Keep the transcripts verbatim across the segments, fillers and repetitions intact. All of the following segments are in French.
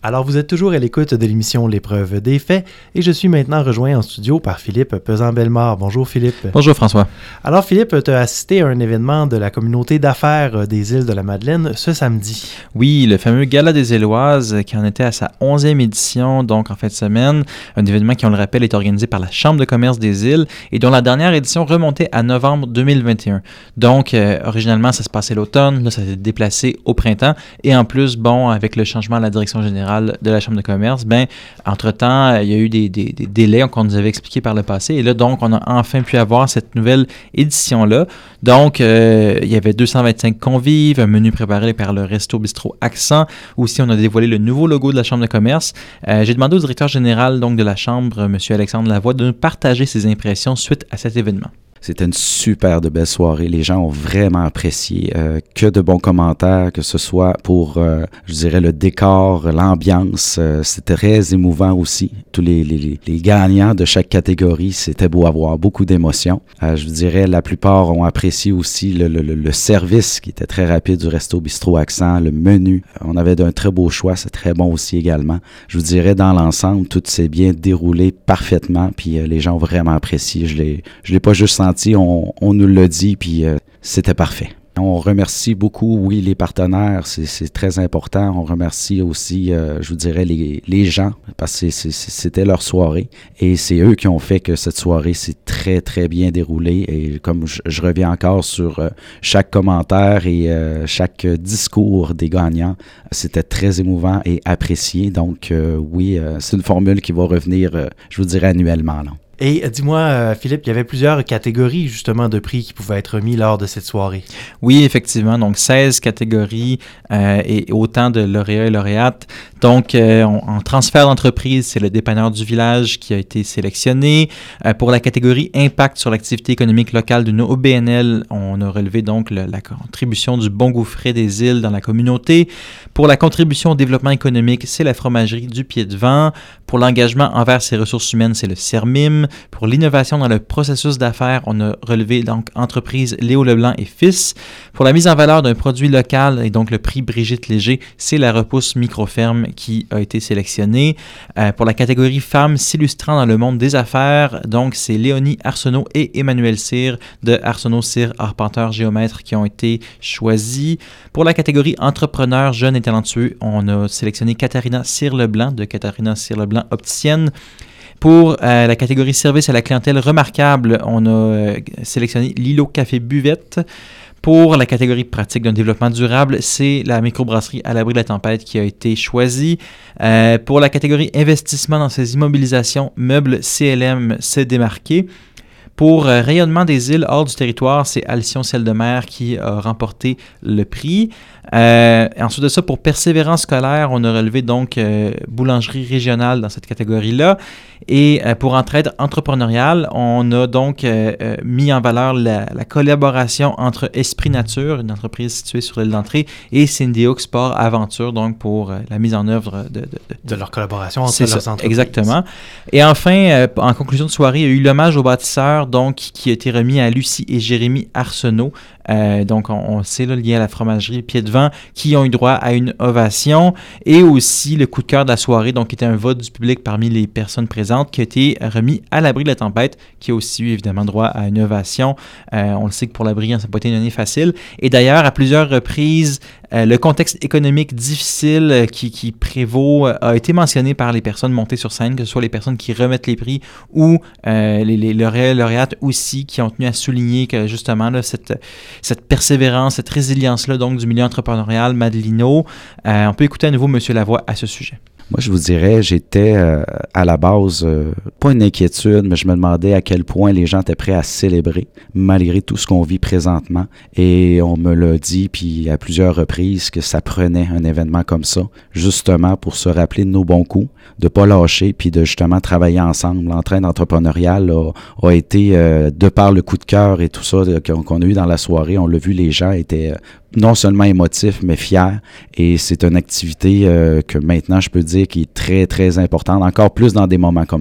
Alors, vous êtes toujours à l'écoute de l'émission L'épreuve des faits et je suis maintenant rejoint en studio par Philippe Pesant-Bellemare. Bonjour Philippe. Bonjour François. Alors Philippe, tu as assisté à un événement de la communauté d'affaires des îles de la Madeleine ce samedi. Oui, le fameux Gala des Éloises qui en était à sa onzième édition, donc en fin de semaine. Un événement qui, on le rappelle, est organisé par la Chambre de commerce des îles et dont la dernière édition remontait à novembre deux mille vingt et un. Donc, euh, originalement, ça se passait l'automne, là, ça s'est déplacé au printemps et en plus, bon, avec le changement à la direction générale de la Chambre de commerce, ben, entre-temps, il y a eu des, des, des délais qu'on nous avait expliqués par le passé. Et là, donc, on a enfin pu avoir cette nouvelle édition-là. Donc, euh, il y avait deux cent vingt-cinq convives, un menu préparé par le Resto Bistrot Accent. Aussi, on a dévoilé le nouveau logo de la Chambre de commerce. Euh, j'ai demandé au directeur général donc, de la Chambre, M. Alexandre Lavoie, de nous partager ses impressions suite à cet événement. C'était une super de belle soirée. Les gens ont vraiment apprécié. Euh, que de bons commentaires, que ce soit pour, euh, je dirais, le décor, l'ambiance. Euh, c'était très émouvant aussi. Tous les, les, les gagnants de chaque catégorie, c'était beau à voir. Beaucoup d'émotions. Euh, je vous dirais, la plupart ont apprécié aussi le, le, le service qui était très rapide du Resto Bistrot Accent, le menu. On avait d'un très beau choix. C'est très bon aussi également. Je vous dirais, dans l'ensemble, tout s'est bien déroulé parfaitement. Puis euh, les gens ont vraiment apprécié. Je l'ai, je l'ai pas juste senti. On, on nous l'a dit, puis euh, c'était parfait. On remercie beaucoup, oui, les partenaires, c'est, c'est très important. On remercie aussi, euh, je vous dirais, les, les gens, parce que c'est, c'est, c'était leur soirée. Et c'est eux qui ont fait que cette soirée s'est très, très bien déroulée. Et comme je, je reviens encore sur euh, chaque commentaire et euh, chaque discours des gagnants, c'était très émouvant et apprécié. Donc, euh, oui, euh, c'est une formule qui va revenir, euh, je vous dirais, annuellement, là. Et dis-moi, euh, Philippe, il y avait plusieurs catégories justement de prix qui pouvaient être remis lors de cette soirée. Oui, effectivement. Donc, seize catégories euh, et autant de lauréats et lauréates. Donc, euh, on, en transfert d'entreprise, c'est le dépanneur du village qui a été sélectionné. Euh, pour la catégorie impact sur l'activité économique locale d'une O B N L, on a relevé donc le, la contribution du Bon Goût frais des îles dans la communauté. Pour la contribution au développement économique, c'est la fromagerie du Pied-de-Vent. Pour l'engagement envers ses ressources humaines, c'est le CERMIM. Pour l'innovation dans le processus d'affaires, on a relevé donc entreprise Léo Leblanc et Fils. Pour la mise en valeur d'un produit local et donc le prix Brigitte Léger, c'est la Repousse Microferme qui a été sélectionnée. Euh, pour la catégorie femmes s'illustrant dans le monde des affaires, donc c'est Léonie Arsenault et Emmanuel Cyr de Arsenault Cyr Arpenteur Géomètre qui ont été choisis. Pour la catégorie entrepreneurs jeunes et talentueux, on a sélectionné Katharina Cyr-Leblanc de Katharina Cyr-Leblanc Opticienne. Pour euh, la catégorie service à la clientèle remarquable, on a euh, sélectionné Lilo Café Buvette. Pour la catégorie pratique d'un développement durable, c'est la microbrasserie à l'abri de la tempête qui a été choisie. Euh, pour la catégorie investissement dans ses immobilisations, Meubles C L M s'est démarqué. Pour euh, rayonnement des îles hors du territoire, c'est Alcyon Ciel de Mer qui a remporté le prix. Euh, ensuite de ça, pour persévérance scolaire, on a relevé donc euh, boulangerie régionale dans cette catégorie-là. Et euh, pour entraide entrepreneuriale, on a donc euh, euh, mis en valeur la, la collaboration entre Esprit Nature, une entreprise située sur l'île d'Entrée, et Cindy Hook Sport Aventure, donc pour euh, la mise en œuvre de, de, de, de leur collaboration entre c'est leurs ça, entreprises. Exactement. Et enfin, euh, en conclusion de soirée, il y a eu l'hommage aux bâtisseurs, donc qui a été remis à Lucie et Jérémy Arsenault. Euh, donc, on, on sait, là, lié à la fromagerie Pied-de-Vent, qui ont eu droit à une ovation. Et aussi, le coup de cœur de la soirée, donc, qui était un vote du public parmi les personnes présentes, qui a été remis à l'abri de la tempête, qui a aussi eu, évidemment, droit à une ovation. Euh, on le sait que pour l'abri, hein, ça n'a pas été une année facile. Et d'ailleurs, à plusieurs reprises, euh, le contexte économique difficile euh, qui, qui prévaut euh, a été mentionné par les personnes montées sur scène, que ce soit les personnes qui remettent les prix ou euh, les, les lauréats et lauréates aussi, qui ont tenu à souligner que, justement, là, cette... cette persévérance, cette résilience-là donc du milieu entrepreneurial madelino. Euh, on peut écouter à nouveau M. Lavoie à ce sujet. Moi, je vous dirais, j'étais euh, à la base, euh, pas une inquiétude, mais je me demandais à quel point les gens étaient prêts à célébrer, malgré tout ce qu'on vit présentement. Et on me l'a dit, puis à plusieurs reprises, que ça prenait un événement comme ça, justement pour se rappeler de nos bons coups, de pas lâcher, puis de justement travailler ensemble. L'entraîne entrepreneuriale a, a été, euh, de par le coup de cœur et tout ça qu'on, qu'on a eu dans la soirée, on l'a vu, les gens étaient... Euh, non seulement émotif, mais fier. Et c'est une activité euh, que maintenant, je peux dire qui est très, très importante, encore plus dans des moments comme ça.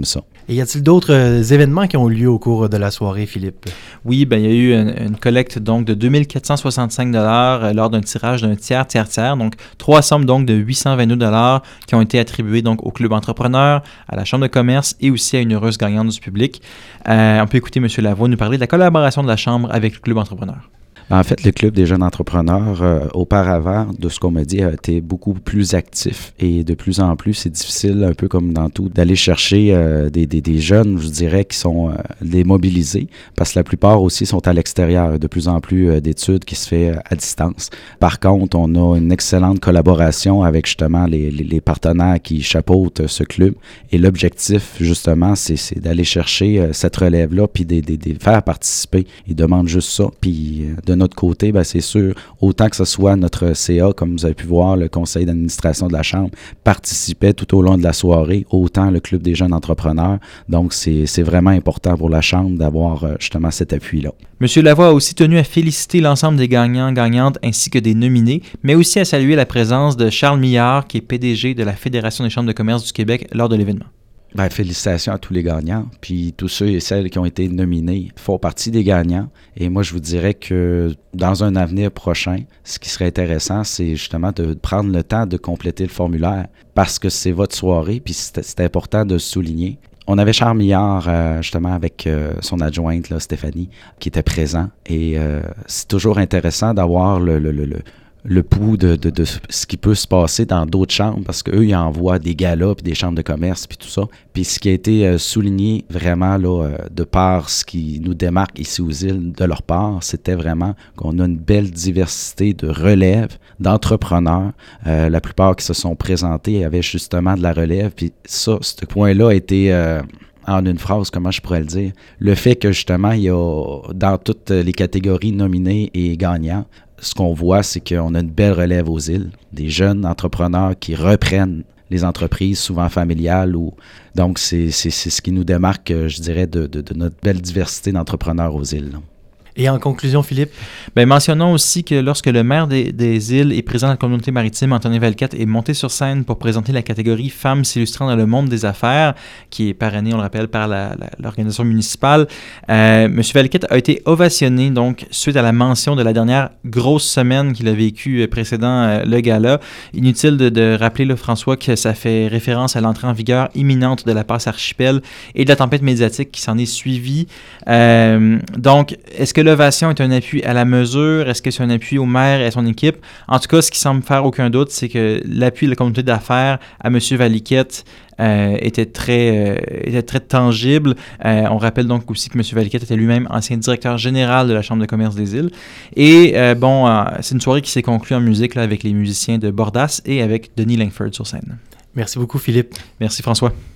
Et y a-t-il d'autres euh, événements qui ont eu lieu au cours de la soirée, Philippe? Oui, ben, il y a eu une, une collecte donc de deux mille quatre cent soixante-cinq dollars euh, lors d'un tirage d'un tiers, tiers, tiers. Donc, trois sommes donc de huit cent vingt-deux dollars qui ont été attribuées donc au Club Entrepreneur, à la Chambre de commerce et aussi à une heureuse gagnante du public. Euh, on peut écouter M. Lavoie nous parler de la collaboration de la Chambre avec le Club Entrepreneur. En fait, le Club des jeunes entrepreneurs, euh, auparavant, de ce qu'on me dit, a été beaucoup plus actif et de plus en plus, c'est difficile, un peu comme dans tout, d'aller chercher euh, des, des, des jeunes, je dirais, qui sont euh, les mobilisés, parce que la plupart aussi sont à l'extérieur, de plus en plus euh, d'études qui se fait à distance. Par contre, on a une excellente collaboration avec justement les, les, les partenaires qui chapeautent ce club et l'objectif, justement, c'est, c'est d'aller chercher euh, cette relève-là puis de les faire participer. Ils demandent juste ça, puis euh, de notre côté, ben c'est sûr, autant que ce soit notre C A, comme vous avez pu voir, le conseil d'administration de la Chambre participait tout au long de la soirée, autant le Club des jeunes entrepreneurs. Donc, c'est, c'est vraiment important pour la Chambre d'avoir euh, justement cet appui-là. M. Lavoie a aussi tenu à féliciter l'ensemble des gagnants, gagnantes ainsi que des nominés, mais aussi à saluer la présence de Charles Millard, qui est P D G de la Fédération des chambres de commerce du Québec lors de l'événement. Ben, félicitations à tous les gagnants. Puis tous ceux et celles qui ont été nominés font partie des gagnants. Et moi, je vous dirais que dans un avenir prochain, ce qui serait intéressant, c'est justement de prendre le temps de compléter le formulaire parce que c'est votre soirée, puis c'est, c'est important de le souligner. On avait Charles Millard, euh, justement, avec euh, son adjointe, là, Stéphanie, qui était présent. Et euh, c'est toujours intéressant d'avoir le... le, le, le le pouls de, de, de ce qui peut se passer dans d'autres chambres, parce qu'eux, ils envoient des galas, puis des chambres de commerce, puis tout ça. Puis ce qui a été euh, souligné vraiment, là, euh, de par ce qui nous démarque ici aux îles, de leur part, c'était vraiment qu'on a une belle diversité de relève, d'entrepreneurs. Euh, la plupart qui se sont présentés avaient justement de la relève, puis ça, ce point-là a été... Euh, en une phrase, comment je pourrais le dire, le fait que justement, il y a dans toutes les catégories nominées et gagnants, ce qu'on voit, c'est qu'on a une belle relève aux îles, des jeunes entrepreneurs qui reprennent les entreprises, souvent familiales. Ou... Donc, c'est, c'est, c'est ce qui nous démarque, je dirais, de, de, de notre belle diversité d'entrepreneurs aux îles. Là. Et en conclusion, Philippe? Bien, mentionnons aussi que lorsque le maire des, des îles et président de la communauté maritime, Anthony Valquette, est monté sur scène pour présenter la catégorie Femmes s'illustrant dans le monde des affaires, qui est parrainée, on le rappelle, par la, la, l'organisation municipale, euh, M. Valquette a été ovationné, donc, suite à la mention de la dernière grosse semaine qu'il a vécue précédant euh, le gala. Inutile de, de rappeler, là, François, que ça fait référence à l'entrée en vigueur imminente de la passe archipel et de la tempête médiatique qui s'en est suivie. Euh, donc, est-ce que l'ovation est un appui à la mesure? Est-ce que c'est un appui au maire et à son équipe? En tout cas, ce qui semble faire aucun doute, c'est que l'appui de la communauté d'affaires à M. Valquette euh, était, très, euh, était très tangible. Euh, on rappelle donc aussi que M. Valquette était lui-même ancien directeur général de la Chambre de commerce des îles. Et euh, bon, euh, c'est une soirée qui s'est conclue en musique là, avec les musiciens de Bordas et avec Denis Langford sur scène. Merci beaucoup, Philippe. Merci, François.